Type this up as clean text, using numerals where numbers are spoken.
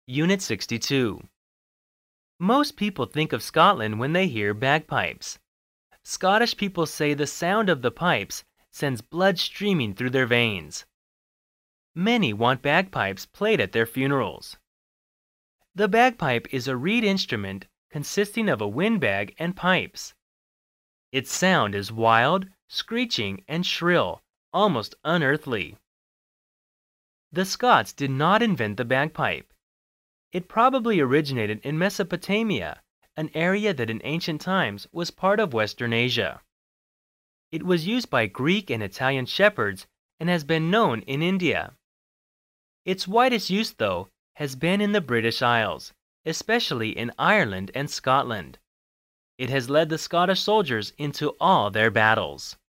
Unit 62. Most people think of Scotland when they hear bagpipes. Scottish people say the sound of the pipes sends blood streaming through their veins. Many want bagpipes played at their funerals. The bagpipe is a reed instrument consisting of a windbag and pipes. Its sound is wild, screeching, and shrill, almost unearthly. The Scots did not invent the bagpipe. It probably originated in Mesopotamia, an area that in ancient times was part of Western Asia. It was used by Greek and Italian shepherds and has been known in India. Its widest use, though, has been in the British Isles, especially in Ireland and Scotland. It has led the Scottish soldiers into all their battles.